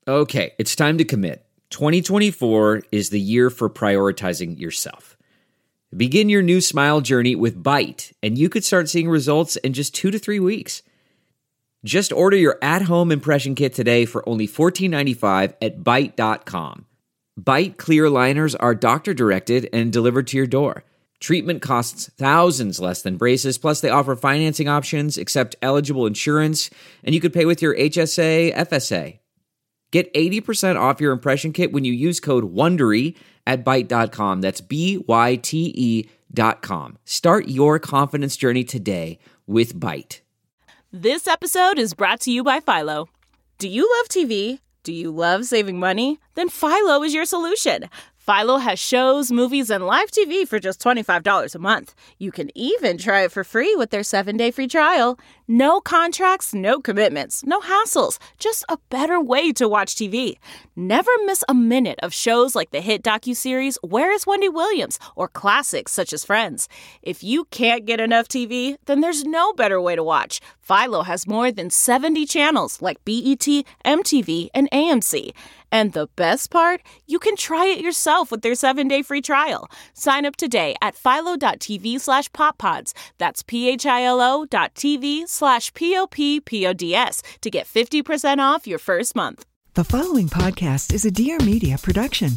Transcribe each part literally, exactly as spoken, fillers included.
Okay, it's time to commit. twenty twenty-four is the year for prioritizing yourself. Begin your new smile journey with Byte, and you could start seeing results in just two to three weeks. Just order your at-home impression kit today for only fourteen ninety-five at byte dot com. Byte clear aligners are doctor-directed and delivered to your door. Treatment costs thousands less than braces, plus they offer financing options, accept eligible insurance, and you could pay with your H S A, F S A. Get eighty percent off your impression kit when you use code WONDERY at byte dot com. That's B Y T E dot com. Start your confidence journey today with Byte. This episode is brought to you by Philo. Do you love T V? Do you love saving money? Then Philo is your solution. Philo has shows, movies, and live T V for just twenty-five dollars a month. You can even try it for free with their seven-day free trial. No contracts, no commitments, no hassles. Just a better way to watch T V. Never miss a minute of shows like the hit docuseries Where is Wendy Williams? Or classics such as Friends. If you can't get enough T V, then there's no better way to watch. Philo has more than seventy channels like B E T, M T V, and A M C. And the best part? You can try it yourself with their seven-day free trial. Sign up today at philo.tv slash poppods. That's P-H-I-L-O dot TV slash P-O-P-P-O-D-S to get fifty percent off your first month. The following podcast is a Dear Media production.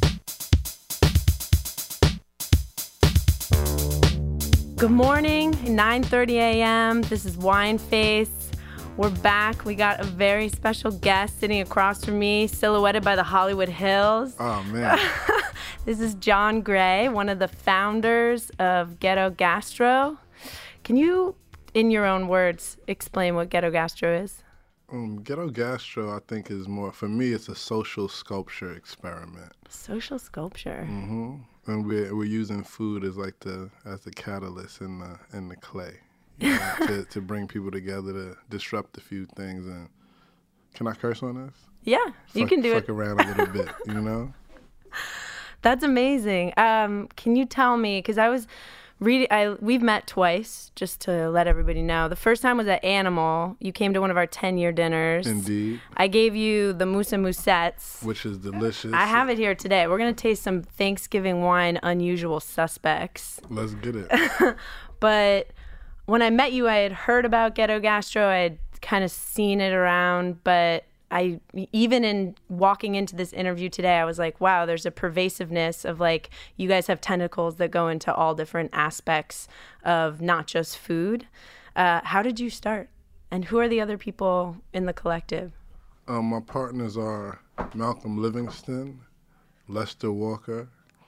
Good morning, nine thirty a.m. This is Wine Face. We're back. We got a very special guest sitting across from me, silhouetted by the Hollywood Hills. Oh, man. This is John Gray, one of the founders of Ghetto Gastro. Can you, in your own words, explain what Ghetto Gastro is? Um, Ghetto Gastro, I think, is more, for me, it's a social sculpture experiment. Social sculpture. Mm-hmm. And we're, we're using food as like the as the catalyst in the in the clay. You know, to, to bring people together, to disrupt a few things. And can I curse on this? Yeah, fuck, you can do fuck it. Fuck around a little bit, you know? That's amazing. Um, can you tell me, because I was reading, I, we've met twice, just to let everybody know. The first time was at Animal. You came to one of our ten-year dinners. Indeed. I gave you the Mousse and Moussettes. Which is delicious. I have it here today. We're going to taste some Thanksgiving wine, Unusual Suspects. Let's get it. But when I met you, I had heard about Ghetto Gastro. I had kind of seen it around, but I, even in walking into this interview today, I was like, wow, there's a pervasiveness of like, you guys have tentacles that go into all different aspects of not just food. Uh, how did you start? And who are the other people in the collective? Um, my partners are Malcolm Livingston, Lester Walker.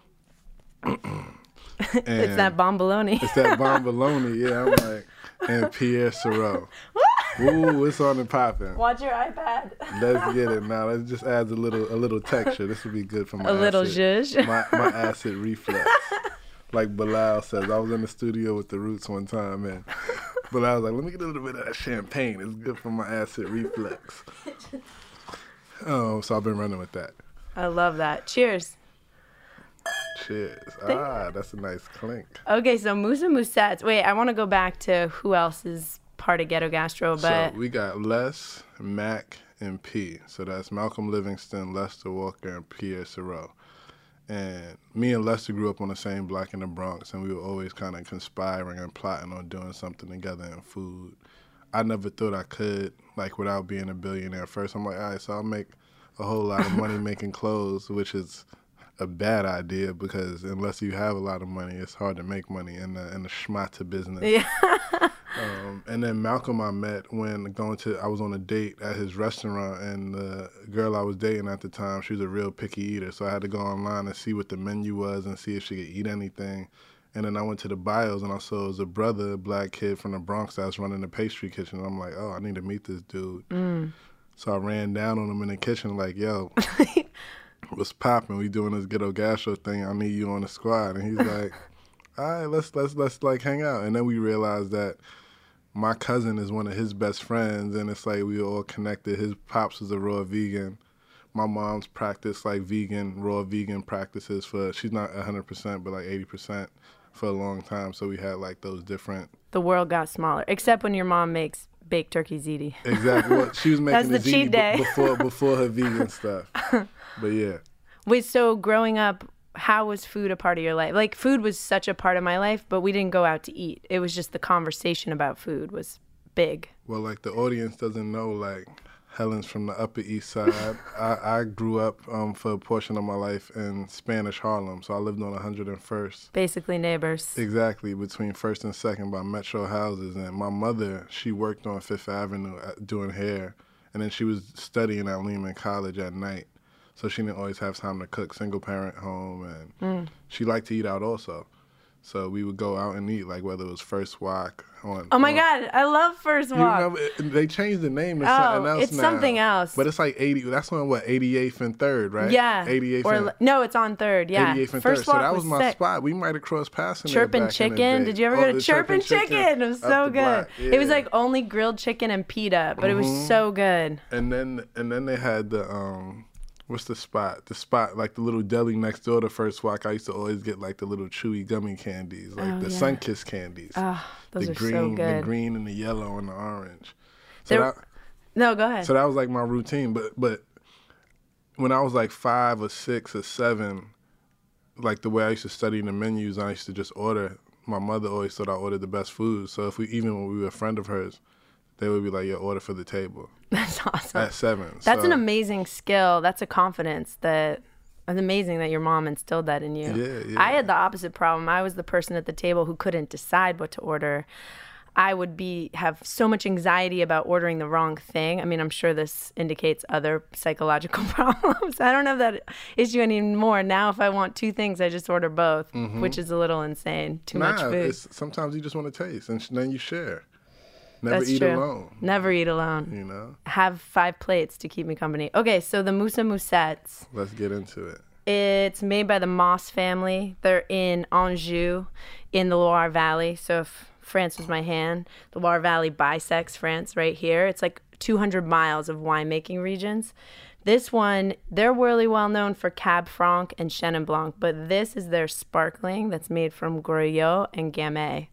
It's that bomboloni. It's that bomboloni, yeah. I'm like, and Pierre Sorrell. Ooh, it's on and popping. Watch your iPad. Let's get it now. Let's just add a little a little texture. This would be good for my a little acid, zhuzh. my, my acid reflux. Like Bilal says, I was in the studio with the Roots one time, and Bilal was like, let me get a little bit of that champagne. It's good for my acid reflux. Oh, so I've been running with that. I love that. Cheers. Cheers. Ah, that's a nice clink. Okay, so Mousse and Moussettes. Wait, I want to go back to who else is part of Ghetto Gastro, but... So we got Les, Mac, and P. So that's Malcolm Livingston, Lester Walker, and Pierre Sorrell. And me and Lester grew up on the same block in the Bronx, and we were always kind of conspiring and plotting on doing something together in food. I never thought I could, like, without being a billionaire. First, I'm like, all right, so I'll make a whole lot of money making clothes, which is a bad idea because unless you have a lot of money, it's hard to make money in the in the schmata business. Yeah. um, and then Malcolm I met when going to, I was on a date at his restaurant, and the girl I was dating at the time, she was a real picky eater, so I had to go online and see what the menu was and see if she could eat anything. And then I went to the bios and I saw it was a brother, a black kid from the Bronx that was running the pastry kitchen. And I'm like, oh, I need to meet this dude. Mm. So I ran down on him in the kitchen like, yo, what's poppin'? We doing this Ghetto Gastro thing. I need you on the squad. And he's like, all right, let's let's let's like hang out. And then we realized that my cousin is one of his best friends, and it's like we were all connected. His pops was a raw vegan. My mom's practiced like vegan, raw vegan practices for, she's not one hundred percent, but like eighty percent for a long time. So we had like those different. The world got smaller, except when your mom makes baked turkey ziti. Exactly. Well, she was making That's the, the cheat ziti day. b- before before her vegan stuff. But yeah. Wait, so growing up, how was food a part of your life? Like, food was such a part of my life, but we didn't go out to eat. It was just the conversation about food was big. Well, like the audience doesn't know, like Helen's from the Upper East Side. I, I grew up um, for a portion of my life in Spanish Harlem, so I lived on one hundred first. Basically neighbors. Exactly, between First and Second by Metro houses. And my mother, she worked on Fifth Avenue at, doing hair, and then she was studying at Lehman College at night. So she didn't always have time to cook, single parent home, and Mm. she liked to eat out also. So we would go out and eat, like whether it was First Walk on. Oh my on, God, I love First You Walk. remember, it- they changed the name to Oh, something else it's now. something else. But it's like eighty. That's on what eighty-eighth and third, right? Yeah. eighty-eighth or and no, it's on Third. Yeah. eighty-eighth and First third. Walk So that was, my sick. spot. We might have crossed paths in Chirpin' there back in the Chicken. day. Did you ever Oh, go to the Chirpin' Chicken? It was up so the good. block. It was Yeah. like only grilled chicken and pita, but it was so good. And then and then they had the um, what's the spot? The spot like the little deli next door to First Walk. I used to always get like the little chewy gummy candies, like Oh, the yeah. Sunkist candies. Oh, those the are green, so the good. green and the yellow and the orange. So There- that, No, go ahead. So that was like my routine. But but when I was like five or six or seven, like the way I used to study the menus, I used to just order. My mother always thought I ordered the best food. So if we even when we were a friend of hers, they would be like, "Yo, order for the table." That's awesome. At seven. That's so, an amazing skill. That's a confidence that it's amazing that your mom instilled that in you. Yeah, yeah. I had the opposite problem. I was the person at the table who couldn't decide what to order. I would be have so much anxiety about ordering the wrong thing. I mean, I'm sure this indicates other psychological problems. I don't have that issue anymore. Now, if I want two things, I just order both, which is a little insane. Too Nah, much food. it's, sometimes you just want to taste, and sh- then you share. Never That's eat true. alone. Never eat alone. You know. Have five plates to keep me company. Okay, so the Moussa Moussettes. Let's get into it. It's made by the Moss family. They're in Anjou, in the Loire Valley. So if France was my hand, the Loire Valley bisects France right here. It's like two hundred miles of winemaking regions. This one, they're really well known for Cab Franc and Chenin Blanc, but this is their sparkling that's made from Goriot and Gamay.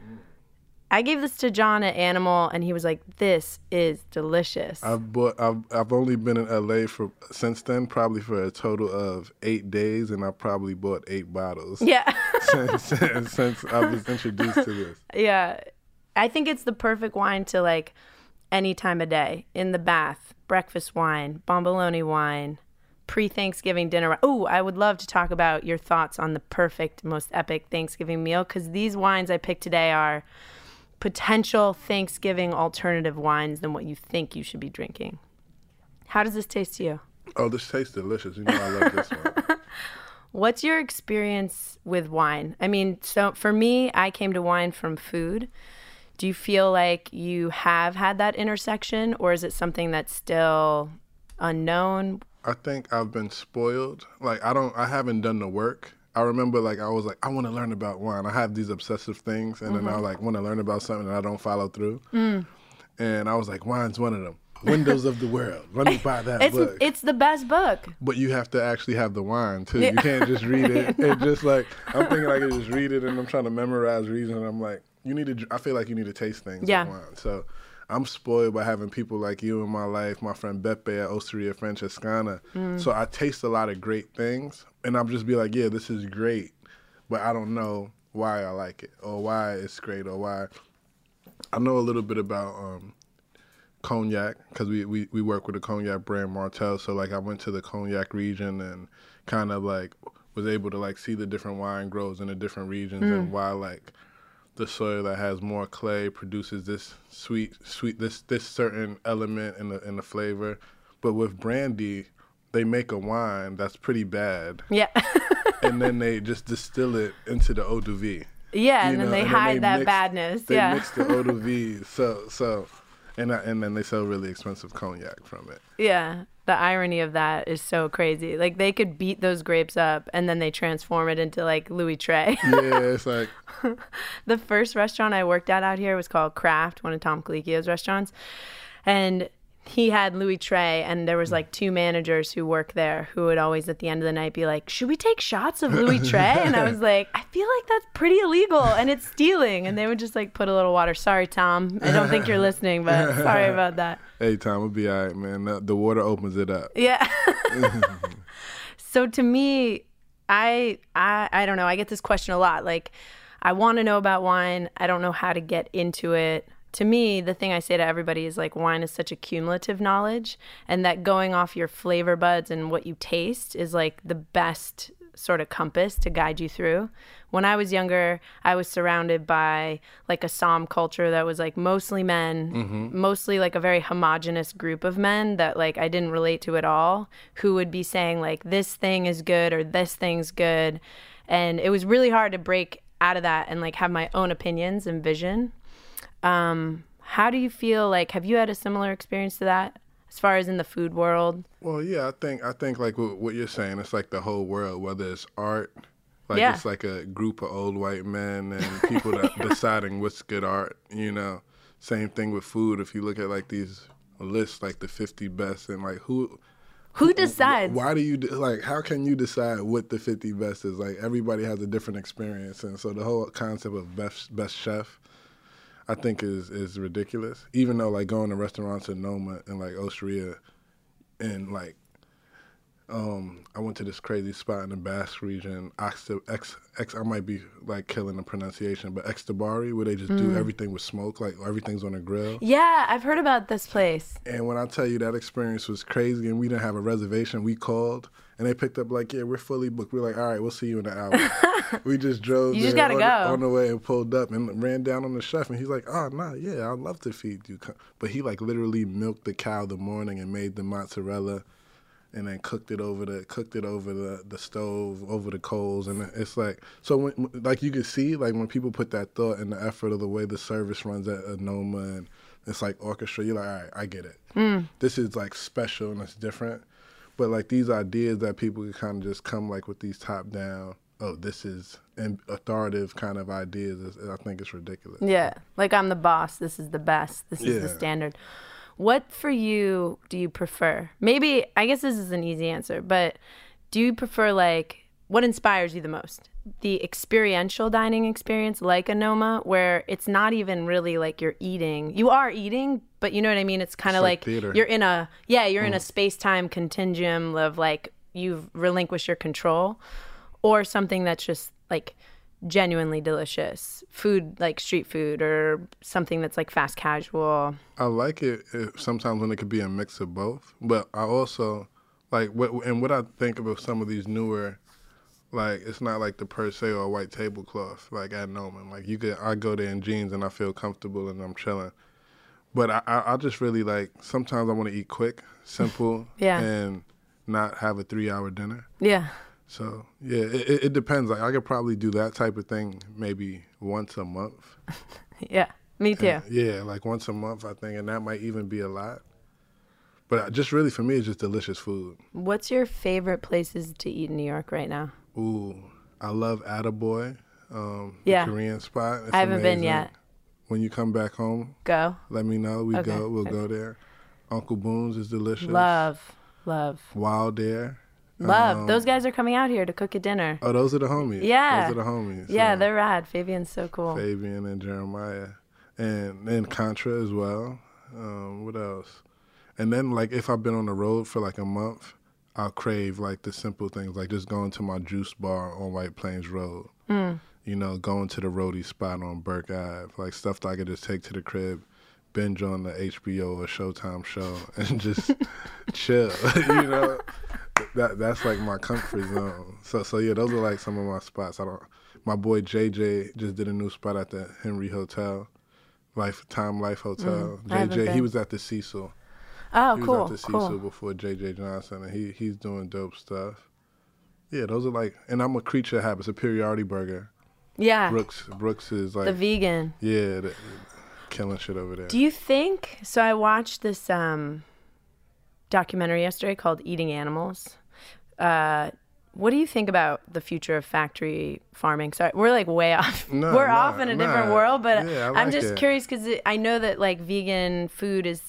I gave this to John at Animal, and he was like, "This is delicious." I've bought. I've I've only been in L A for since then, probably for a total of eight days, and I probably bought eight bottles. Yeah. since, since since I was introduced to this. Yeah. I think it's the perfect wine to like any time of day. In the bath, breakfast wine, bomboloni wine, pre-Thanksgiving dinner. Oh, I would love to talk about your thoughts on the perfect, most epic Thanksgiving meal, because these wines I picked today are potential Thanksgiving alternative wines than what you think you should be drinking. How does this taste to you? Oh, this tastes delicious. You know I love this one. What's your experience with wine? I mean, so for me, I came to wine from food. Do you feel like you have had that intersection, or is it something that's still unknown? I think I've been spoiled. Like I don't. I haven't done the work. I remember like I was like I want to learn about wine. I have these obsessive things, and Mm-hmm. then I like want to learn about something and I don't follow through. Mm. And I was like, wine's one of them. Windows of the World. Let me buy that It's book. it's the best book. But you have to actually have the wine too. You can't just read it. It's just like I'm thinking I can just read it, and I'm trying to memorize reasons. And I'm like, you need to. I feel like you need to taste things. Yeah. With wine. So I'm spoiled by having people like you in my life. My friend Beppe at Osteria Francescana. So I taste a lot of great things, and I'm just be like, yeah, this is great, but I don't know why I like it or why it's great or why. I know a little bit about. Um, Cognac, because we, we, we work with a cognac brand, Martell. So like I went to the cognac region and kind of like was able to like see the different wine grows in the different regions Mm. and why like the soil that has more clay produces this sweet sweet this this certain element in the in the flavor. But with brandy, they make a wine that's pretty bad, Yeah. and then they just distill it into the eau de vie. Yeah, You and then know, they and hide they that mix- badness. They yeah. mix the eau de vie, so so, and I, and then they sell really expensive cognac from it. Yeah. The irony of that is so crazy. Like they could beat those grapes up and then they transform it into like Louis Trey. Yeah, it's like The first restaurant I worked at out here was called Craft, one of Tom Colicchio's restaurants. And he had Louis Trey, and there was like two managers who work there who would always at the end of the night be like, should we take shots of Louis Trey? And I was like, I feel like that's pretty illegal and it's stealing. And they would just like put a little water. Sorry, Tom. I don't think you're listening, but sorry about that. Hey, Tom, it'll be all right, man. The, the water opens it up. Yeah. So to me, I, I I don't know. I get this question a lot. Like, I want to know about wine. I don't know how to get into it. To me, the thing I say to everybody is like, wine is such a cumulative knowledge, and that going off your flavor buds and what you taste is like the best sort of compass to guide you through. When I was younger, I was surrounded by like a Somm culture that was like mostly men, mm-hmm. mostly like a very homogenous group of men that like I didn't relate to at all, who would be saying like, this thing is good or this thing's good. And it was really hard to break out of that and like have my own opinions and vision. Um, how do you feel like, have you had a similar experience to that as far as in the food world? Well, yeah, I think, I think like what, what you're saying, it's like the whole world, whether it's art, like yeah. it's like a group of old white men and people that deciding what's good art, you know. Same thing with food. If you look at like these lists, like the fifty best, and like who... Who decides? Why do you, like, how can you decide what the fifty best is? Like, everybody has a different experience. And so the whole concept of best, best chef, I think is is ridiculous. Even though like going to restaurants in Noma and like Osteria, and like um, I went to this crazy spot in the Basque region, X, X, X, I might be like killing the pronunciation, but Extabari, where they just mm. do everything with smoke, like everything's on a grill. Yeah, I've heard about this place. And when I tell you that experience was crazy, and we didn't have a reservation, we called. And they picked up like, yeah, we're fully booked. We're like, all right, we'll see you in an hour. We just drove you there just gotta on, go. on the way and pulled up and ran down on the chef. And he's like, oh, no, yeah, I'd love to feed you. But he like literally milked the cow the morning and made the mozzarella and then cooked it over the cooked it over the, the stove, over the coals. And it's like, so when, like you can see, like when people put that thought and the effort of the way the service runs at Noma and it's like orchestra, you're like, all right, I get it. Mm. This is like special and it's different. But like these ideas that people can kind of just come like with these top down, oh, this is and authoritative kind of ideas, is, I think it's ridiculous. Yeah, like I'm the boss. This is the best. This is yeah. the standard. What for you do you prefer? Maybe, I guess this is an easy answer, but do you prefer like, what inspires you the most? The experiential dining experience like a Noma, where it's not even really like you're eating. You are eating, but you know what I mean? It's kind of like, like you're in a, yeah, you're mm. in a space-time continuum of like you've relinquished your control, or something that's just like genuinely delicious. Food, like street food, or something that's like fast casual. I like it if, sometimes when it could be a mix of both, but I also like, what, and what I think about some of these newer, like, it's not like the per se or a white tablecloth, like at Noma. Like, you could, I go there in jeans and I feel comfortable and I'm chilling. But I, I, I just really like, sometimes I want to eat quick, simple, yeah. and not have a three-hour dinner. Yeah. So, yeah, it, it depends. Like, I could probably do that type of thing maybe once a month. Yeah, me too. And, yeah, like once a month, I think, and that might even be a lot. But just really, for me, it's just delicious food. What's your favorite places to eat in New York right now? Ooh, I love Attaboy, um, yeah. the Korean spot. It's I haven't amazing. been yet. When you come back home, go. Let me know. We okay. go. We'll okay. go there. Uncle Boone's is delicious. Love, love. Wild Air. Love. Um, those guys are coming out here to cook a dinner. Oh, those are the homies. Yeah. Those are the homies. Yeah, so. they're rad. Fabian's so cool. Fabian and Jeremiah. And then Contra as well. Um, what else? And then, like, if I've been on the road for, like, a month, I'll crave, like, the simple things, like just going to my juice bar on White Plains Road. Mm. You know, going to the roadie spot on Burke Ave. Like, stuff that I could just take to the crib, binge on the H B O or Showtime show, and just chill, you know? That That's, like, my comfort zone. So, so yeah, those are, like, some of my spots. I don't. My boy J J just did a new spot at the Henry Hotel, Life Time Life Hotel. Mm, J J, he was at the Cecil. Oh, he cool, was at the Cecil cool. before J J Johnson, and he he's doing dope stuff. Yeah, those are like, and I'm a creature of habit. Superiority Burger. Yeah. Brooks Brooks is like the vegan. Yeah, the, killing shit over there. Do you think? So I watched this um, documentary yesterday called Eating Animals. Uh, what do you think about the future of factory farming? Sorry, we're like way off. No, we're nah, off in a different nah. world, but yeah, I'm like just it. curious because I know that like vegan food is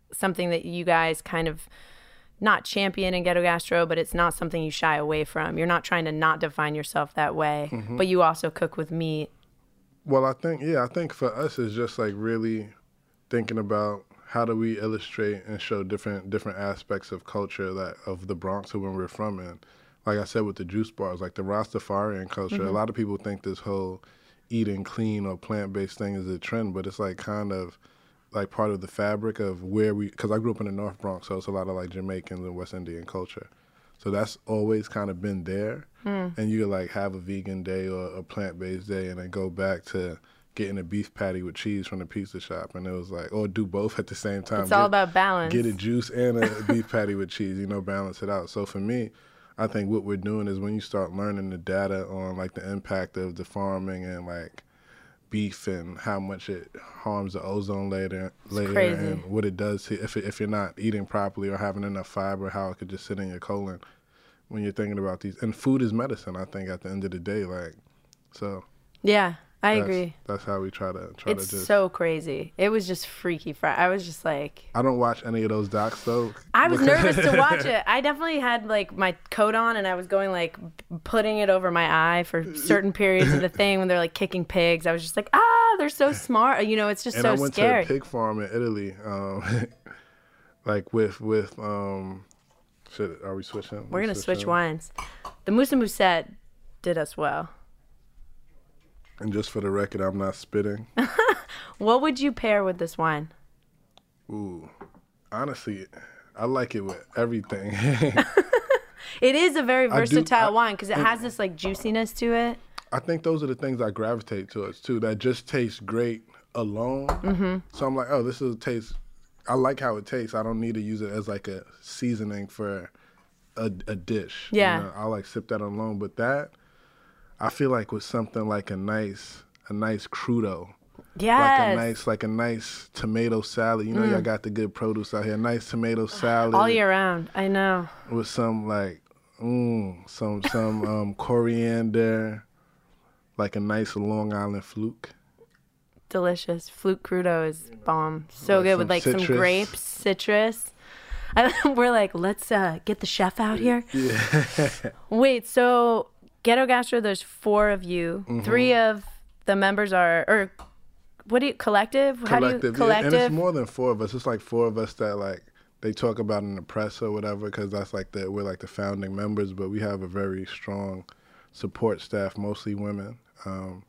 something that you guys kind of not champion in Ghetto Gastro, but it's not something you shy away from. You're not trying to not define yourself that way, mm-hmm. but you also cook with meat. Well, I think, yeah, I think for us it's just like really thinking about how do we illustrate and show different different aspects of culture that of the Bronx or when we're from. And like I said with the juice bars, like the Rastafarian culture, mm-hmm. a lot of people think this whole eating clean or plant-based thing is a trend, but it's like kind of like part of the fabric of where we, because I grew up in the North Bronx, so it's a lot of like Jamaicans and West Indian culture. So that's always kind of been there. Mm. And you could like have a vegan day or a plant-based day and then go back to getting a beef patty with cheese from the pizza shop. And it was like, or do both at the same time. It's all get, about balance. Get a juice and a beef patty with cheese, you know, balance it out. So for me, I think what we're doing is when you start learning the data on like the impact of the farming and like beef and how much it harms the ozone layer, layer and what it does to, if it, if you're not eating properly or having enough fiber, how it could just sit in your colon when you're thinking about these. And food is medicine, I think, at the end of the day. Like, so. Yeah, I that's, agree. That's how we try to try it's to just. It's so crazy. It was just freaky. Fr- I was just like. I don't watch any of those docs though. I was nervous to watch it. I definitely had like my coat on and I was going like putting it over my eye for certain periods of the thing when they're like kicking pigs. I was just like, ah, they're so smart. You know, it's just and so I went scary. to a pig farm in Italy, um, like with with um. Should, are we switching? We're gonna switch wines. The Moussa Musette did us well. And just for the record, I'm not spitting. What would you pair with this wine? Ooh, honestly, I like it with everything. It is a very versatile do, I, wine because it has this like juiciness to it. I think those are the things I gravitate towards too. That just tastes great alone. Mm-hmm. So I'm like, oh, this is a taste. I like how it tastes. I don't need to use it as like a seasoning for a, a dish. Yeah. You know, I like sip that alone. But that, I feel like with something like a nice, a nice crudo. Yes. Like a nice, like a nice tomato salad. You know, mm. y'all got the good produce out here. Nice tomato salad. All year round. I know. With some like, mm, some some um, coriander, like a nice Long Island fluke. Delicious. Fluke crudo is bomb. So like good with like citrus. Some grapes, citrus. I, we're like, let's uh, get the chef out here. Yeah. Wait, so Ghetto Gastro, there's four of you. Mm-hmm. Three of the members are, or what do you, collective? How collective, do you, collective? Yeah. And it's more than four of us. It's like four of us that like, they talk about in the press or whatever, because that's like the, we're like the founding members, but we have a very strong support staff, mostly women. Um,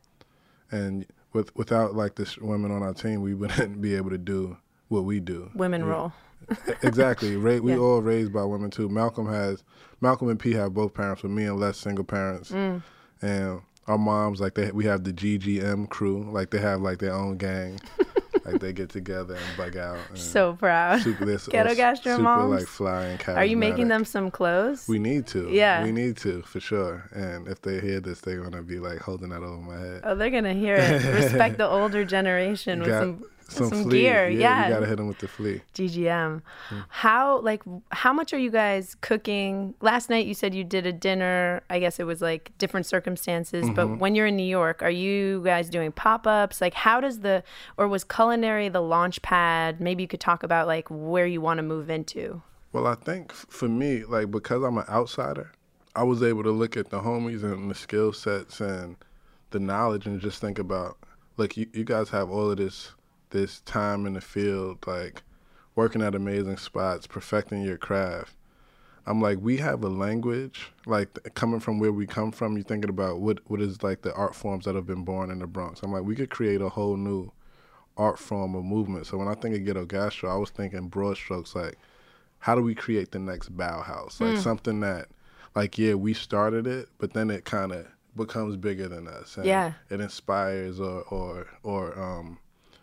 and With without like the women on our team, we wouldn't be able to do what we do. Women we, role. Exactly. Ra- we yeah. all raised by women too. Malcolm has Malcolm and P have both parents, but me and Les single parents. Mm. And our moms, like they we have the G G M crew, like they have like their own gang. Like they get together and bug out. And so proud. Super, Ghetto Gastro super moms. like fly and charismatic. Are you making them some clothes? We need to. Yeah. We need to, for sure. And if they hear this, they're going to be like holding that over my head. Oh, they're going to hear it. Respect the older generation with Got some, some, some flea. gear. Yeah, yeah. You got to hit them with the flea. G G M. Mm. How, like, how much are you guys cooking? Last night you said you did a dinner. I guess it was like different circumstances. Mm-hmm. But when you're in New York, are you guys doing pop-ups? Like, how does the, or was culinary the launch pad? Maybe you could talk about like where you want to move into. Well, I think for me, like, because I'm an outsider, I was able to look at the homies and the skill sets and the knowledge and just think about, look, you, you guys have all of this this time in the field, like working at amazing spots, perfecting your craft. I'm like, we have a language, like coming from where we come from, you're thinking about what, what is like the art forms that have been born in the Bronx. I'm like, we could create a whole new art form or movement. So when I think of Ghetto Gastro, I was thinking broad strokes, like, how do we create the next Bauhaus? Like mm. something that, like, yeah, we started it, but then it kind of becomes bigger than us. And yeah. it inspires or, or, or, um,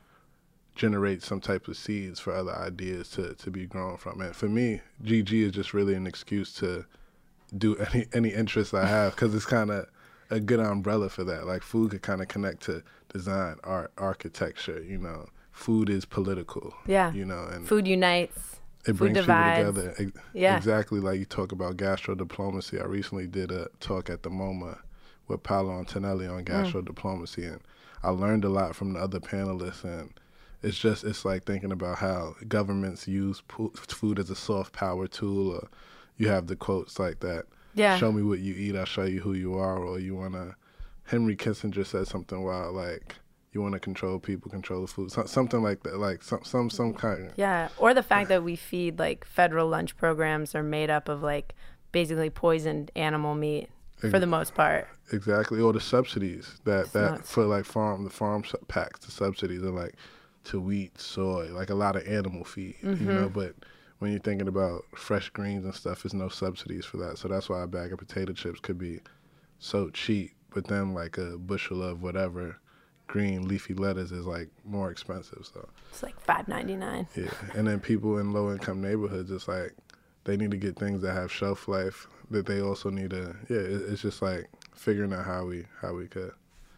generate some type of seeds for other ideas to, to be grown from. And for me, G G is just really an excuse to do any any interest I have, because it's kind of a good umbrella for that. Like food could kind of connect to design, art, architecture, you know. Food is political. Yeah. You know, and food unites. It food brings divides. people together. Ex- yeah. Exactly like you talk about gastro diplomacy. I recently did a talk at the MoMA with Paolo Antonelli on gastro mm. diplomacy, and I learned a lot from the other panelists, and it's just, it's like thinking about how governments use po- food as a soft power tool, or you have the quotes like that. Yeah. Show me what you eat, I'll show you who you are, or you want to, Henry Kissinger said something wild like, you want to control people, control the food, so, something like that, like some some some kind of. Yeah, or the fact that we feed, like, federal lunch programs are made up of, like, basically poisoned animal meat for the most part. Exactly, or the subsidies that, It's that nuts. for like farm, the farm su- packs, the subsidies are like to wheat, soy, like a lot of animal feed, Mm-hmm. you know, but when you're thinking about fresh greens and stuff, there's no subsidies for that. So that's why a bag of potato chips could be so cheap, but then like a bushel of whatever green leafy lettuce is like more expensive. So It's like five ninety-nine. yeah, and then people in low income neighborhoods, it's like they need to get things that have shelf life. That they also need to, yeah. It, it's just like figuring out how we how we could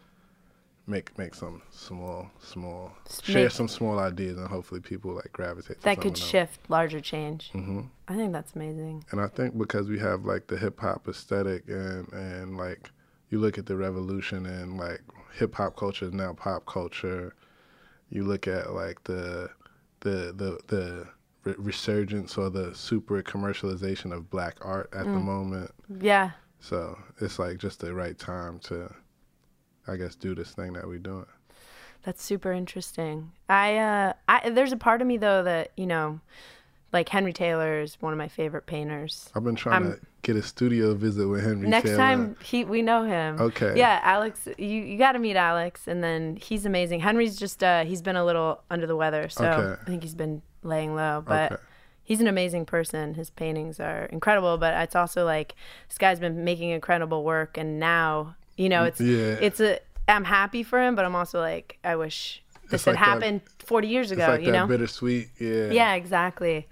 make make some small small share make- some small ideas, and hopefully people like gravitate to That some could of them. shift larger change. hmm I think that's amazing. And I think because we have like the hip hop aesthetic, and and like you look at the revolution, and like hip hop culture is now pop culture. You look at like the the the the re- resurgence or the super commercialization of black art at the moment. Yeah. So it's like just the right time to, I guess, do this thing that we're doing. That's super interesting. I, uh, I there's a part of me though that, you know, like Henry Taylor is one of my favorite painters. I've been trying I'm- to get a studio visit with Henry Next Taylor. time he we know him. Okay. Yeah, Alex, you you got to meet Alex, and then he's amazing. Henry's just uh he's been a little under the weather, so Okay. I think he's been laying low, but Okay. he's an amazing person. His paintings are incredible, but it's also like this guy's been making incredible work, and now, you know, it's Yeah. it's a I'm happy for him, but I'm also like I wish this It's had like that- happened forty years It's ago, like you that know? bittersweet, yeah. Yeah, exactly.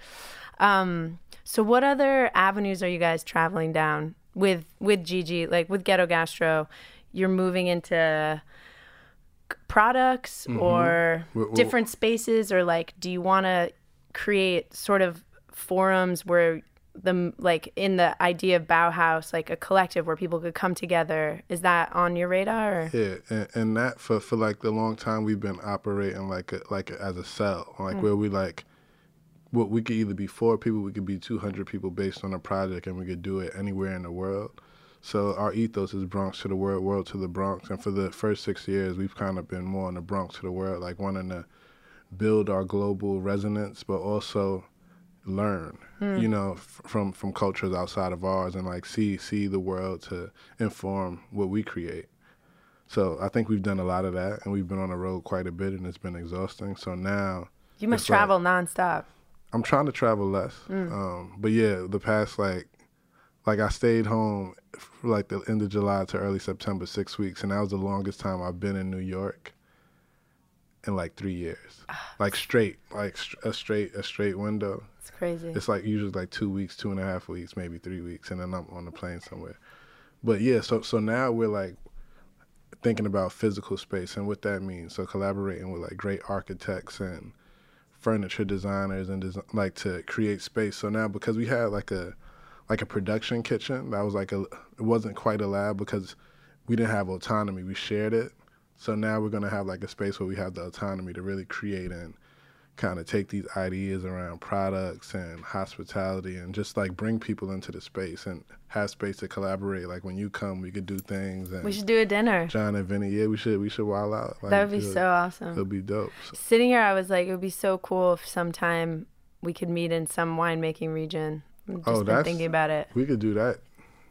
Um, so what other avenues are you guys traveling down with with Gigi, like with Ghetto Gastro? You're moving into c- products or Well- well- different spaces, or like do you want to create sort of forums where the like in the idea of Bauhaus, like a collective where people could come together? Is that on your radar? Or? Yeah, and, and that for, for like the long time we've been operating like a, like a, as a cell, like Mm. where we like, what we could either be four people, we could be two hundred people based on a project, and we could do it anywhere in the world. So our ethos is Bronx to the world, world to the Bronx. And for the first six years, we've kind of been more on the Bronx to the world, like wanting to build our global resonance, but also learn, you know, f- from from cultures outside of ours, and like see see the world to inform what we create. So I think we've done a lot of that, and we've been on the road quite a bit, and it's been exhausting. So now You must it's like- travel nonstop. I'm trying to travel less. Um, but yeah, the past like, like I stayed home for like the end of July to early September, six weeks, and that was the longest time I've been in New York in like three years, like straight, like str- a straight, a straight window. It's crazy. It's like usually like two weeks, two and a half weeks, maybe three weeks, and then I'm on the plane somewhere. But yeah, so so now we're like thinking about physical space and what that means. So collaborating with like great architects and furniture designers and des- like to create space. So now because we had like a like a production kitchen that was like a it wasn't quite a lab because we didn't have autonomy. We shared it. So now we're gonna have like a space where we have the autonomy to really create and kind of take these ideas around products and hospitality and just like bring people into the space and have space to collaborate. Like when you come, we could do things. And We should do a dinner. John and Vinny, yeah, we should we should wild out. Like, That would be it'll- so awesome. It'll be dope. So, Sitting here, I was like, it would be so cool if sometime we could meet in some winemaking region. I've just Oh, been that's- thinking about it. we could do that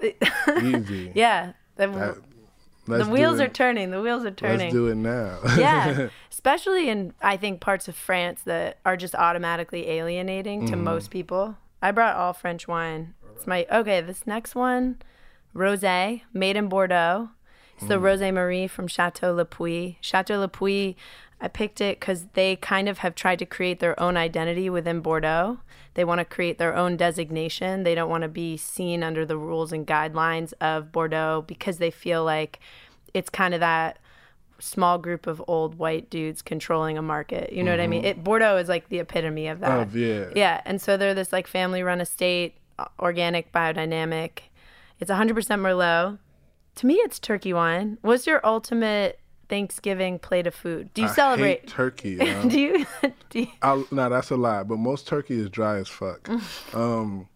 easy. Yeah, the, That- the let's do wheels it. are turning. The wheels are turning. Let's do it now. Yeah, especially in I think parts of France that are just automatically alienating Mm-hmm. to most people. I brought all French wine. It's my okay. This next one, rosé, made in Bordeaux. It's Mm. the Rosé Marie from Chateau Le Puy. Chateau Le Puy, I picked it because they kind of have tried to create their own identity within Bordeaux. They want to create their own designation. They don't want to be seen under the rules and guidelines of Bordeaux because they feel like it's kind of that small group of old white dudes controlling a market. You know what I mean? It, Bordeaux is like the epitome of that. Of, yeah. Yeah. And so they're this like family run estate, uh, organic, biodynamic. It's one hundred percent Merlot. To me, it's turkey wine. What's your ultimate Thanksgiving plate of food? Do you I celebrate hate turkey? You know? do you? Do you? I, no, that's a lie. But most turkey is dry as fuck. um,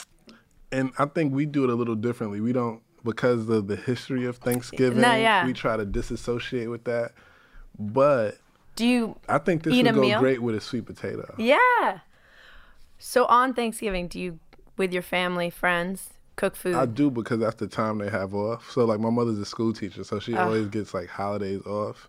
and I think we do it a little differently. We don't, because of the history of Thanksgiving. No, yeah. We try to disassociate with that. But Do you? I think this Eat would a go meal? great with a sweet potato. Yeah. So on Thanksgiving, do you, with your family, friends, cook food? I do, because that's the time they have off. So like my mother's a school teacher, so she always gets like holidays off.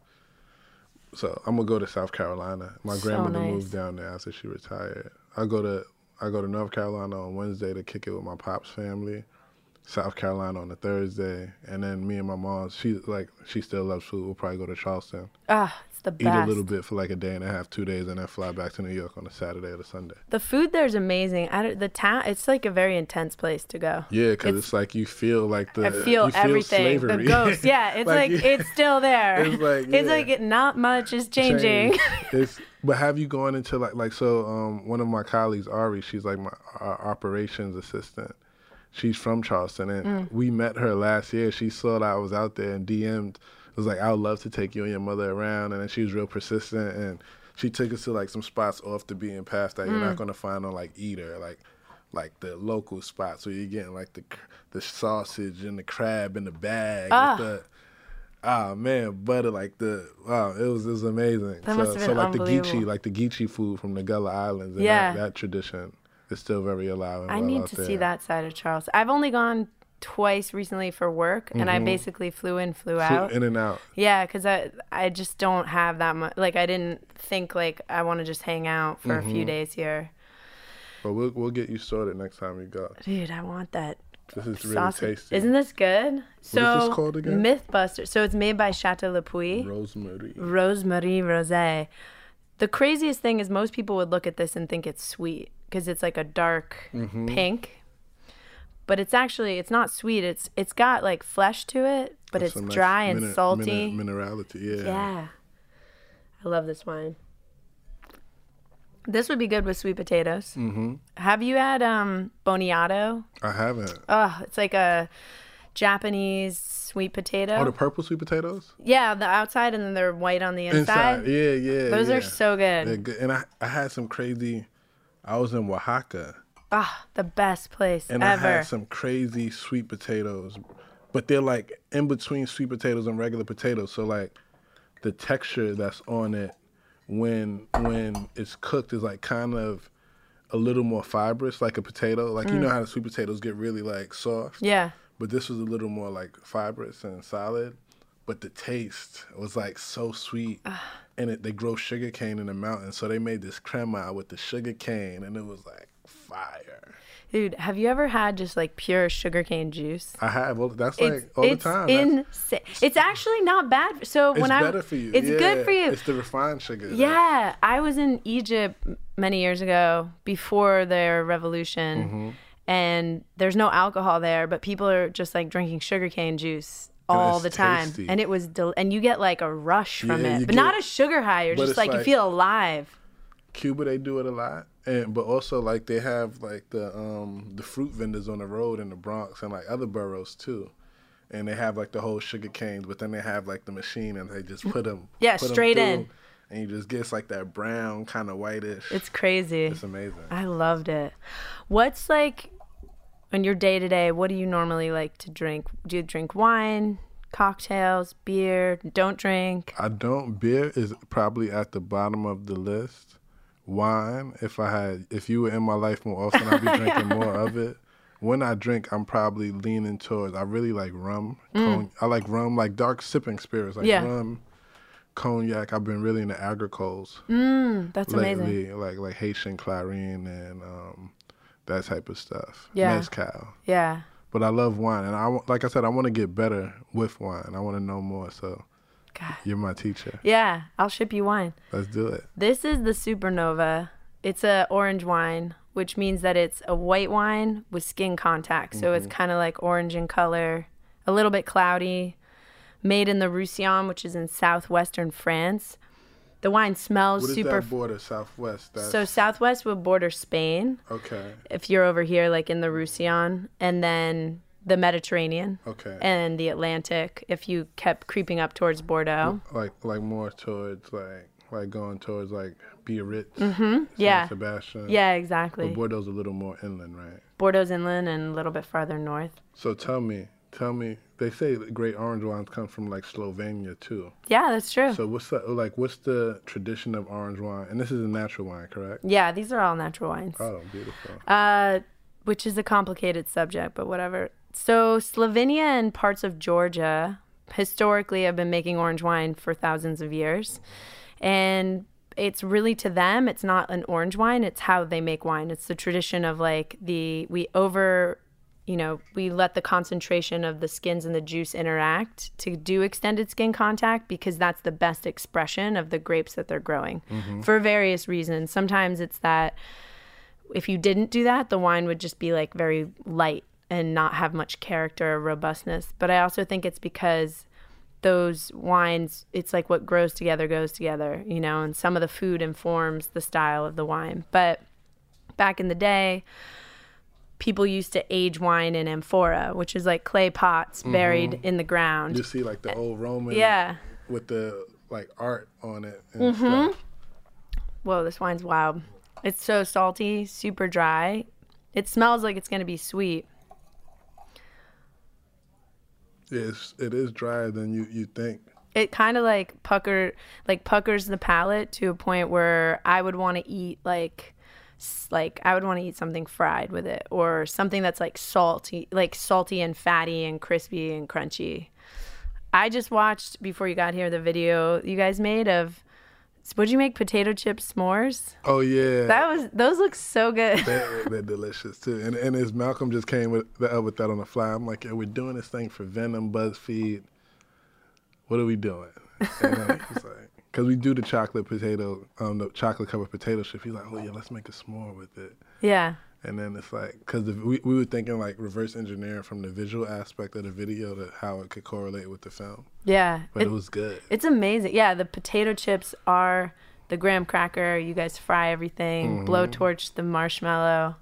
So I'm gonna go to South Carolina. My So grandmother nice. moved down there after she retired. I go to I go to North Carolina on Wednesday to kick it with my pop's family. South Carolina on a Thursday, and then me and my mom, she like she still loves food. We'll probably go to Charleston, Ah, it's the eat best. a little bit for like a day and a half, two days, and then fly back to New York on a Saturday or a Sunday. The food there's amazing. I don't, the town, it's like a very intense place to go. Yeah, because It's- it's, like you feel like the I feel, you feel everything. slavery. The ghost. Yeah, it's like, Like, it's still there. It's like, It's yeah. like it, not much is changing. Change. It's but have you gone into like like so um one of my colleagues, Ari, she's like my uh, operations assistant. She's from Charleston, and Mm. we met her last year. She saw that I was out there and D M'd. Was like, I would love to take you and your mother around, and then she was real persistent, and she took us to like some spots off the beaten path that you're Mm. not gonna find on like Eater, like like the local spots where you're getting like the the sausage and the crab in the bag. Ah. With the, Ah man, butter like the wow, it was it was amazing. That so must have so been like the unbelievable. Geechee, like the Geechee food from the Gullah Islands, and Yeah. that, that tradition is still very alive and I well need out to there. see that side of Charleston. I've only gone twice recently for work, and I basically flew in, flew Mm-hmm. Flew out. in and out. Yeah, because I I just don't have that much. Like I didn't think like I want to just hang out for a Mm-hmm. few days here. But we'll we'll get you sorted next time you go. Dude, I want that. This is really sausage. tasty. Isn't this good? So What is this called again? Mythbuster. So it's made by Chateau Le Puy. Rosemary. Rosemary Rosé. The craziest thing is most people would look at this and think it's sweet because it's like a dark Mm-hmm. pink. But it's actually it's not sweet. It's it's got like flesh to it, but That's it's some nice dry and miner- salty. miner- minerality, yeah. Yeah. I love this wine. This would be good with sweet potatoes. Mm-hmm. Have you had um, boniato? I haven't. Oh, it's like a Japanese sweet potato. Oh, the purple sweet potatoes? Yeah, the outside and then they're white on the inside. Yeah, yeah. Those yeah. are so good. They're good. And I, I had some crazy, I was in Oaxaca. Ah, the best place And ever. I had some crazy sweet potatoes, but they're like in between sweet potatoes and regular potatoes. So like the texture that's on it when when it's cooked is like kind of a little more fibrous, like a potato. Like you know how the sweet potatoes get really like soft. Yeah. But this was a little more like fibrous and solid. But the taste was like so sweet. And it, they grow sugar cane in the mountains, so they made this crema with the sugar cane, and it was like fire. Dude, have you ever had just like pure sugarcane juice? I have. Well, that's It's, like all it's the time. That's- insane. It's actually not bad. So it's when I better for you. It's Yeah, good for you. It's the refined sugar. Yeah, I was in Egypt many years ago before their revolution, Mm-hmm. and there's no alcohol there, but people are just like drinking sugarcane juice all it's the time, tasty. and it was del- and you get like a rush from Yeah, it, you but not get- a sugar high. You're but just it's like, you like- feel alive. Cuba, they do it a lot, and but also like they have like the um the fruit vendors on the road in the Bronx and like other boroughs too, and they have like the whole sugar canes, but then they have like the machine and they just put them Yeah, put 'em straight through, in. and you just get like that brown kind of whitish. It's crazy. It's amazing. I loved it. What's like on your day to day? What do you normally like to drink? Do you drink wine, cocktails, beer? Don't drink. I don't. Beer is probably at the bottom of the list. Wine, if I had, if you were in my life more often, I'd be drinking more of it. When I drink, I'm probably leaning towards. I really like rum. Con- I like rum, like dark sipping spirits, like Yeah. rum, cognac. I've been really into agricoles That's amazing. lately, like like Haitian Clarine and um, that type of stuff. Yeah. Mezcal. Yeah. But I love wine, and I wa- like I said, I want to get better with wine. I want to know more. So God. you're my teacher. Yeah, I'll ship you wine. Let's do it. This is the Supernova. It's a orange wine, which means that it's a white wine with skin contact. So it's kind of like orange in color, a little bit cloudy. Made in the Roussillon, which is in southwestern France. The wine smells What is super. that border, southwest? That's, So southwest would border Spain. okay. If you're over here, like in the Roussillon, and then the Mediterranean Okay. and the Atlantic if you kept creeping up towards Bordeaux. Like like more towards like like going towards like Biarritz, Mm-hmm. San Yeah. Sebastian. Yeah, exactly. But Bordeaux's a little more inland, right? Bordeaux's inland and a little bit farther north. So tell me, tell me. They say that great orange wines come from like Slovenia too. Yeah, that's true. So what's the like? What's the tradition of orange wine? And this is a natural wine, correct? Yeah, these are all natural wines. Oh, beautiful. Uh, which is a complicated subject, but whatever. So Slovenia and parts of Georgia historically have been making orange wine for thousands of years. And it's really, to them, it's not an orange wine, it's how they make wine. It's the tradition of like the, we over, you know, we let the concentration of the skins and the juice interact to do extended skin contact because that's the best expression of the grapes that they're growing for various reasons. Sometimes it's that if you didn't do that, the wine would just be like very light and not have much character or robustness. But I also think it's because those wines, it's like what grows together goes together, you know, and some of the food informs the style of the wine. But back in the day, people used to age wine in amphora, which is like clay pots buried mm-hmm. in the ground. You see like the old Roman yeah. with the like art on it and mm-hmm. stuff. Whoa, this wine's wild. It's so salty, super dry. It smells like it's going to be sweet. Yes, it is drier than you, you think. It kind of like pucker, like puckers the palate to a point where I would want to eat like, like I would want to eat something fried with it, or something that's like salty, like salty and fatty and crispy and crunchy. I just watched before you got here the video you guys made of, would you make potato chip s'mores? Oh yeah, that was those look so good. They're, they're delicious too. And and as Malcolm just came with the, with that on the fly, I'm like, yeah, we're doing this thing for Venom, BuzzFeed. What are we doing? And uh, he's like, because we do the chocolate potato, um, the chocolate covered potato chip. He's like, oh yeah, let's make a s'more with it. Yeah. And then it's like, because we, we were thinking like reverse engineering from the visual aspect of the video to how it could correlate with the film. Yeah. But it, it was good. It's amazing. Yeah, the potato chips are the graham cracker. You guys fry everything, mm-hmm. blowtorch the marshmallow.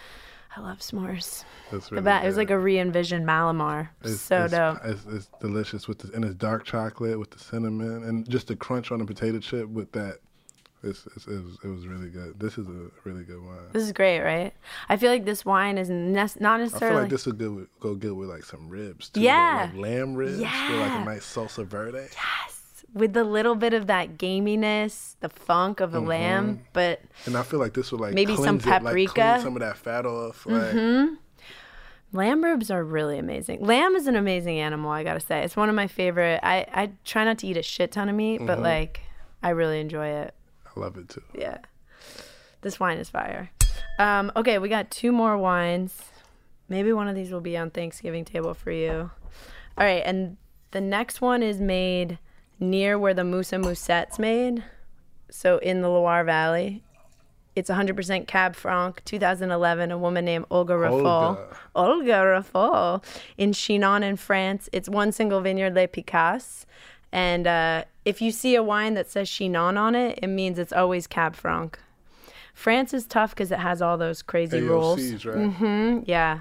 I love s'mores. That's really good. It was like a re-envisioned Malamar. It's, so it's, dope. It's, it's delicious with the, and it's dark chocolate with the cinnamon and just the crunch on the potato chip with that. It's, it's, it, was, it was really good. This is a really good wine. This is great, right? I feel like this wine is ne- not necessarily... I feel like this would go, with, go good with like some ribs, too. Yeah. Like lamb ribs yeah. with like a nice salsa verde. Yes. With the little bit of that gaminess, the funk of the mm-hmm. lamb, but... And I feel like this would like maybe some paprika. It, like clean some of that fat off. Like. Mm-hmm. Lamb ribs are really amazing. Lamb is an amazing animal, I gotta say. It's one of my favorite. I, I try not to eat a shit ton of meat, mm-hmm. but like, I really enjoy it. I love it too. Yeah. This wine is fire. Um, okay, we got two more wines. Maybe one of these will be on Thanksgiving table for you. All right, and the next one is made near where the Mousse Moussette's made. So in the Loire Valley. It's one hundred percent Cab Franc, two thousand eleven, a woman named Olga Raffol. Olga. Olga Raffol in Chinon in France. It's one single vineyard, Les Picasses. And uh, if you see a wine that says Chinon on it, it means it's always Cab Franc. France is tough because it has all those crazy A O Cs, rules. Right? Mm-hmm, yeah.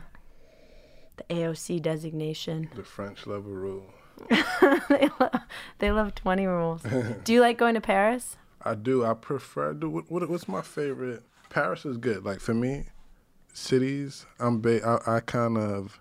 The A O C designation. The French love a rule. they, love, they love twenty rules. Do you like going to Paris? I do. I prefer. Do what, what? What's my favorite? Paris is good. Like for me, cities. I'm. Ba- I, I kind of.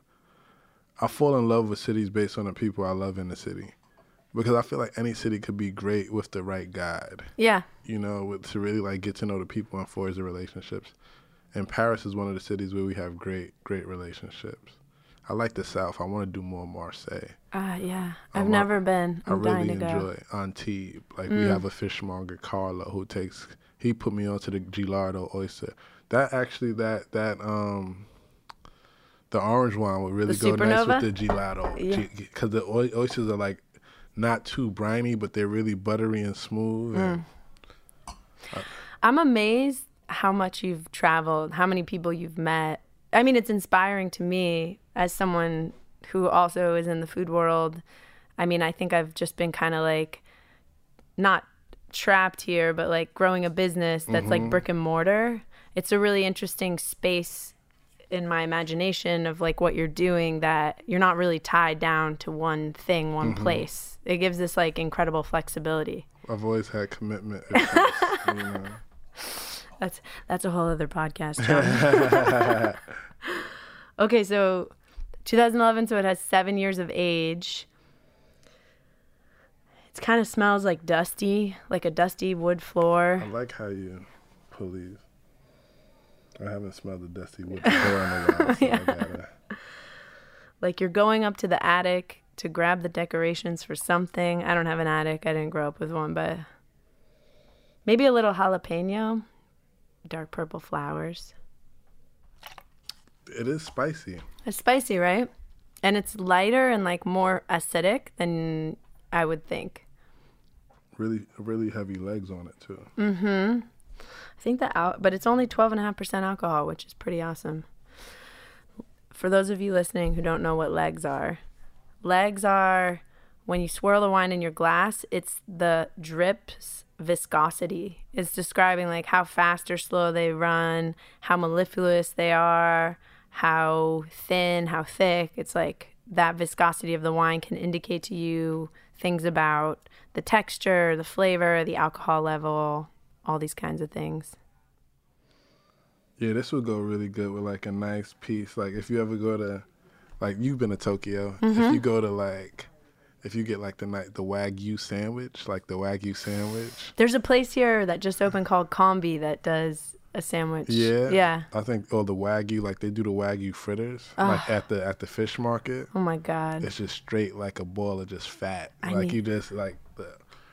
I fall in love with cities based on the people I love in the city, because I feel like any city could be great with the right guide. Yeah. You know, with, to really like get to know the people and forge the relationships. And Paris is one of the cities where we have great, great relationships. I like the South. I want to do more Marseille. Ah, uh, yeah. I've um, never I, been. I'm I really dying to enjoy go. Antibes. Like mm. we have a fishmonger, Carlo, who takes. He put me onto the Gelato oyster. That actually, that that um, the orange wine would really the go Supernova? nice with the Gelato, because yeah. the oy- oysters are like not too briny, but they're really buttery and smooth. Mm. And, uh, I'm amazed how much you've traveled, how many people you've met. I mean, it's inspiring to me as someone who also is in the food world. I mean, I think I've just been kind of like not trapped here, but like growing a business that's mm-hmm. like brick and mortar. It's a really interesting space in my imagination of like what you're doing that you're not really tied down to one thing, one mm-hmm. place. It gives this like incredible flexibility. I've always had commitment issues, you know. That's that's a whole other podcast, John. Okay, so twenty eleven, so it has seven years of age. It kind of smells like dusty, like a dusty wood floor. I like how you police. I haven't smelled the dusty wood floor in a while, so yeah. I gotta... Like you're going up to the attic to grab the decorations for something. I don't have an attic. I didn't grow up with one, but maybe a little jalapeno. Dark purple flowers. It is spicy. It's spicy, right? And it's lighter and like more acidic than I would think. Really, really heavy legs on it too. Mm-hmm. I think that out, but it's only twelve and a half percent alcohol, which is pretty awesome. For those of you listening who don't know what legs are, legs are when you swirl the wine in your glass, it's the drips viscosity. It's describing like how fast or slow they run, how mellifluous they are, how thin, how thick. It's like that viscosity of the wine can indicate to you things about the texture, the flavor, the alcohol level, all these kinds of things. Yeah, this would go really good with like a nice piece. Like if you ever go to, like you've been to Tokyo, mm-hmm. if you go to like, if you get like the night the Wagyu sandwich, like the Wagyu sandwich. There's a place here that just opened called Kombi that does a sandwich. Yeah. Yeah. I think or the Wagyu, like they do the Wagyu fritters, oh. like at the at the fish market. Oh my God. It's just straight like a ball of just fat. I like need... you just like the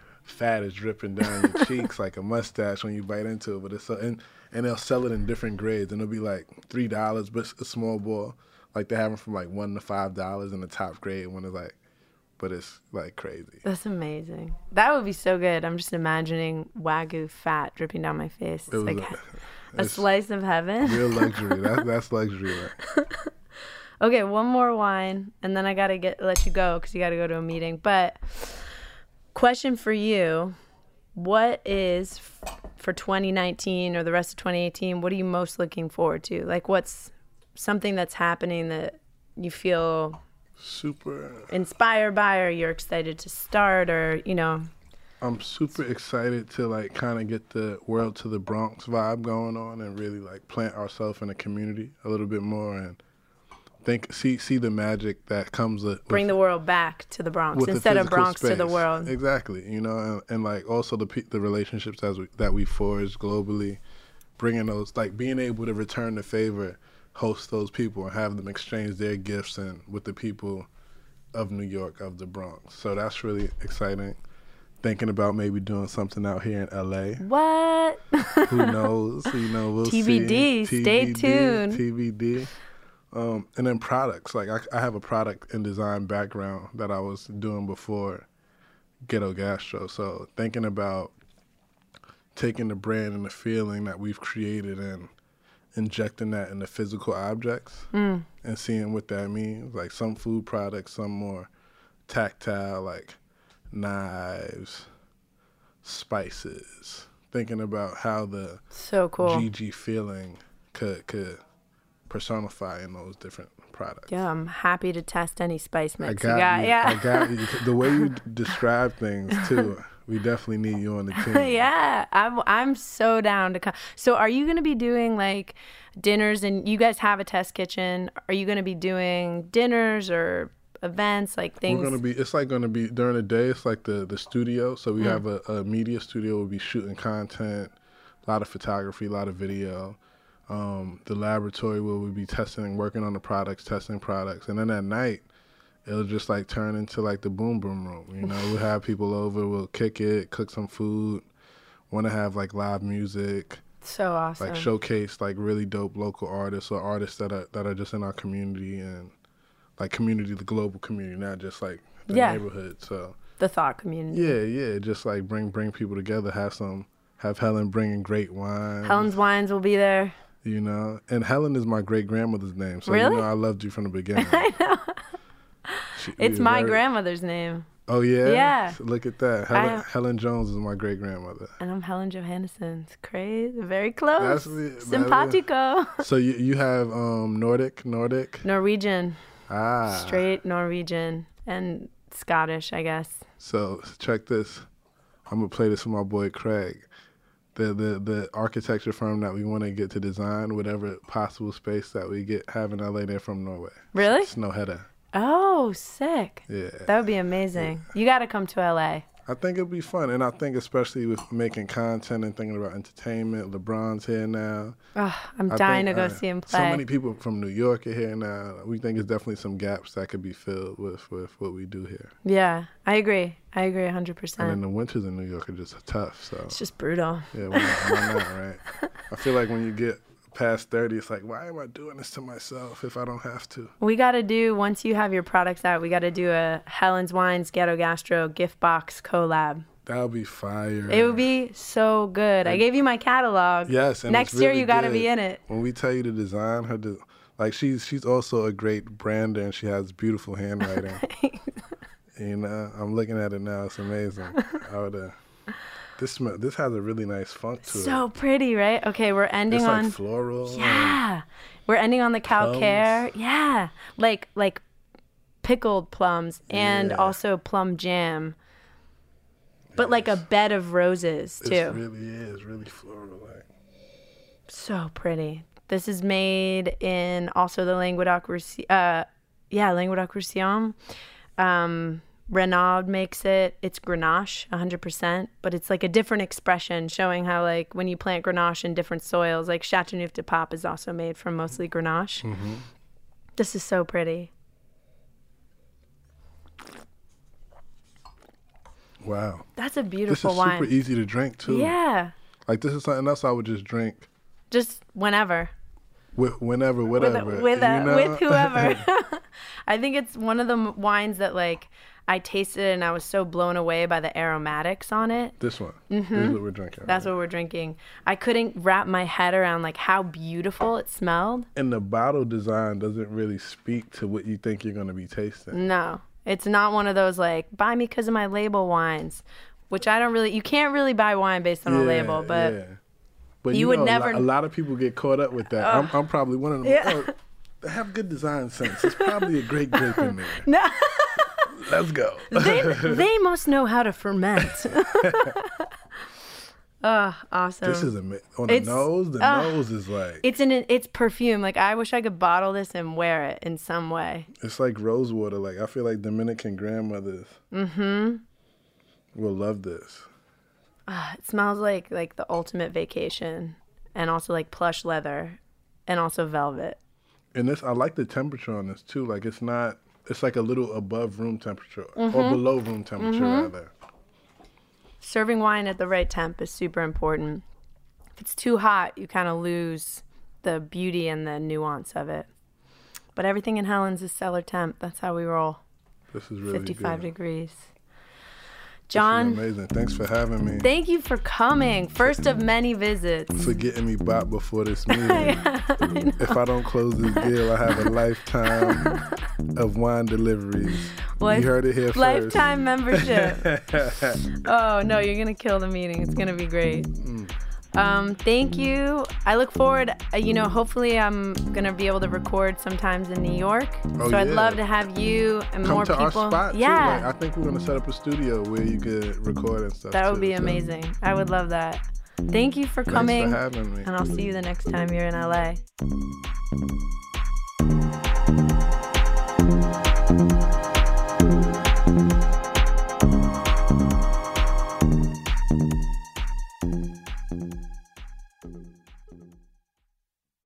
fat is dripping down your cheeks like a mustache when you bite into it. But it's so, and and they'll sell it in different grades, and it'll be like three dollars, but it's a small ball. Like they have them from like one to five dollars in the top grade. When it's like. But it's like crazy. That's amazing. That would be so good. I'm just imagining Wagyu fat dripping down my face. It's it like a, a slice of heaven. Real luxury. That, that's luxury. Right? Okay, one more wine, and then I gotta get let you go because you gotta go to a meeting. But question for you: what is for twenty nineteen or the rest of twenty eighteen? What are you most looking forward to? Like, what's something that's happening that you feel super inspired by, or you're excited to start, or you know? I'm super excited to like kind of get the World to the Bronx vibe going on and really like plant ourselves in a community a little bit more and think see see the magic that comes with bring the world back to the Bronx instead of Bronx space. To the world. Exactly, you know, and, and like also the the relationships as we, that we forged globally, bringing those like being able to return the favor. Host those people and have them exchange their gifts and with the people of New York, of the Bronx. So that's really exciting. Thinking about maybe doing something out here in L A. What? Who knows? You know, we'll T B D, see. Stay T B D, tuned. T B D. Um, and then products. Like I, I have a product and design background that I was doing before Ghetto Gastro. So thinking about taking the brand and the feeling that we've created and injecting that into physical objects mm. and seeing what that means. Like some food products, some more tactile, like knives, spices. Thinking about how the so cool G G feeling could could personify in those different products. Yeah, I'm happy to test any spice mix I got you got. You, yeah, I got you. The way you describe things too. We definitely need you on the team. Yeah, I'm I'm so down to come. So are you going to be doing like dinners, and you guys have a test kitchen? Are you going to be doing dinners or events, like things? We're going to be, it's like going to be during the day, it's like the, the studio. So we mm. have a, a media studio. We'll be shooting content, a lot of photography, a lot of video. Um, the laboratory where we'll be testing, working on the products, testing products. And then at night, it'll just like turn into like the boom boom room. You know, we'll have people over, we'll kick it, cook some food, want to have like live music. So awesome. Like showcase like really dope local artists or artists that are that are just in our community and like community, the global community, not just like the yeah. neighborhood. So the thought community. Yeah, yeah, just like bring bring people together, have some, have Helen bringing great wine. Helen's Wines will be there. You know, and Helen is my great grandmother's name, so really? you know I loved you from the beginning. I know. She, it's my very, grandmother's name. Oh, yeah? Yeah. Look at that. Helen, I- Helen Jones is my great-grandmother. And I'm Helen Johannesson. It's crazy. Very close. That's me- that is- Simpatico. So you you have um, Nordic, Nordic? Norwegian. Ah. Straight Norwegian. And Scottish, I guess. So check this. I'm going to play this for my boy Craig. The, the the architecture firm that we want to get to design whatever possible space that we get have in L A, they're from Norway. Really? Snøhetta. Oh, sick. Yeah. That would be amazing. You got to come to L A. I think it'd be fun. And I think especially with making content and thinking about entertainment, LeBron's here now. Oh, I'm I dying think, to go uh, see him So play. many people from New York are here now. We think there's definitely some gaps that could be filled with, with what we do here. Yeah, I agree. I agree one hundred And percent. then the winters in New York are just tough. So It's just brutal. yeah, why not, why not, right? I feel like when you get past thirty, it's like, why am I doing this to myself if I don't have to? We got to do, once you have your products out, we got to do a Helen's Wines Ghetto Gastro gift box collab. That would be fire. It would be so good. I gave you my catalog. Yes, and Next it's year really you got to good. be in it. When we tell you to design her, de- like she's she's also a great brander and she has beautiful handwriting. You know, I'm looking at it now. It's amazing. I would. Uh, this sm- this has a really nice funk to it. So pretty, right? Okay, we're ending It's on like floral. and- Yeah. We're ending on the calcare. Yeah. Like like pickled plums and Yeah. also plum jam. But like a bed of roses too. It really is really floral. Like So pretty. This is made in also the Languedoc-Roussillon. Uh, yeah, Languedoc-Roussillon. Um, Renaud makes it. It's Grenache, one hundred percent. But it's like a different expression, showing how like when you plant Grenache in different soils, like Chateauneuf-du-Pape is also made from mostly Grenache. Mm-hmm. This is so pretty. wow. That's a This beautiful is wine. super easy to drink too. Yeah. Like this is something else I would just drink Just whenever. with whenever, With, whatever. with, uh, you know? with whoever. I think it's one of the m- wines that like I tasted and I was so blown away by the aromatics on it. This one. Mm-hmm. This is what we're drinking. That's right? what we're drinking. I couldn't wrap my head around like how beautiful it smelled. And the bottle design doesn't really speak to what you think you're going to be tasting. No, it's not one of those like buy me because of my label wines, which I don't really. You can't really buy wine based on a label, but yeah. But you you, would know, never- A lot, a lot of people get caught up with that. I'm, I'm probably one of them. Yeah. Oh, they have good design sense. There's probably a great grape in there. no, Let's go. they they must know how to ferment. Oh, awesome. This is amazing. On the It's- nose, the uh, nose is like, It's in it's perfume. Like I wish I could bottle this and wear it in some way. it's like rose water. Like I feel like Dominican grandmothers Mm-hmm. will love this. It smells like like the ultimate vacation, and also like plush leather, and also velvet. And this, I like the temperature on this too. Like it's not, it's like a little above room temperature Mm-hmm. or below room temperature rather. Serving wine at the right temp is super important. If it's too hot, you kind of lose the beauty and the nuance of it. But everything in Helen's is cellar temp. That's how we roll. This is really fifty-five good. degrees. This is John, amazing. Thanks for having me. thank you for coming. First of many visits. For getting me back before this meeting. If I don't close this deal, I have a lifetime of wine deliveries. Life- you heard it here first. Lifetime membership. Oh, no, you're going to kill the meeting. It's going to be great. Mm. Um, thank you. I look forward, uh, you know, hopefully I'm going to be able to record sometimes in New York. Oh, so I'd yeah. love to have you and Come more to people. our spot too. Yeah. Like, I think we're gonna set up a studio where you could record and stuff. That would too, be so amazing. I would love that. Thank you for Thanks coming. for having me. And I'll see you the next time you're in L A.